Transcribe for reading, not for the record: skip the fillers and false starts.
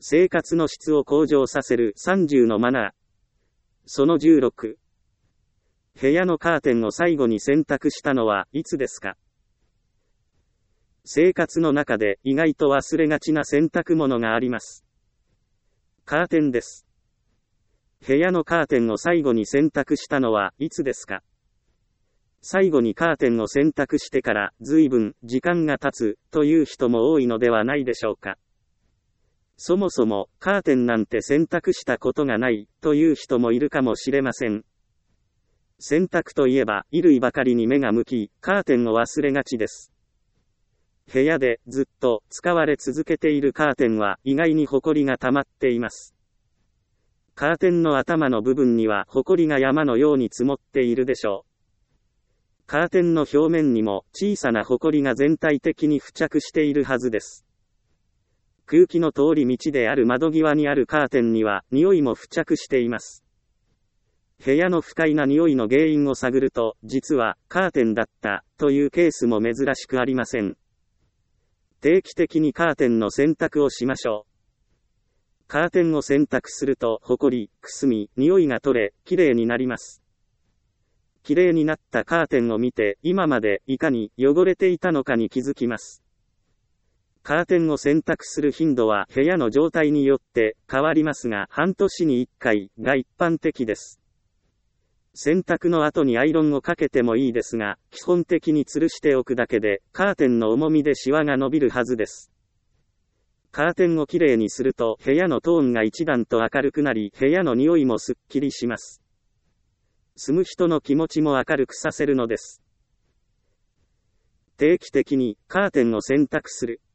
生活の質を向上させる30のマナー。その16。部屋のカーテンを最後に選択したのはいつですか？生活の中で意外と忘れがちな洗濯物があります。カーテンです。部屋のカーテンを最後に選択したのはいつですか？最後にカーテンを選択してから随分時間が経つという人も多いのではないでしょうか。そもそもカーテンなんて選択したことがないという人もいるかもしれません。洗濯といえば衣類ばかりに目が向き、カーテンを忘れがちです。部屋でずっと使われ続けているカーテンは意外にホコリが溜まっています。カーテンの頭の部分にはホコリが山のように積もっているでしょう。カーテンの表面にも小さなホコリが全体的に付着しているはずです。空気の通り道である窓際にあるカーテンには匂いも付着しています。部屋の不快な匂いの原因を探ると、実はカーテンだったというケースも珍しくありません。定期的にカーテンの洗濯をしましょう。カーテンを洗濯するとホコリ、くすみ、匂いが取れ、きれいになります。きれいになったカーテンを見て、今までいかに汚れていたのかに気づきます。カーテンを洗濯する頻度は部屋の状態によって変わりますが、半年に1回が一般的です。洗濯の後にアイロンをかけてもいいですが、基本的に吊るしておくだけで、カーテンの重みでシワが伸びるはずです。カーテンをきれいにすると、部屋のトーンが一段と明るくなり、部屋の匂いもすっきりします。住む人の気持ちも明るくさせるのです。定期的にカーテンを洗濯する。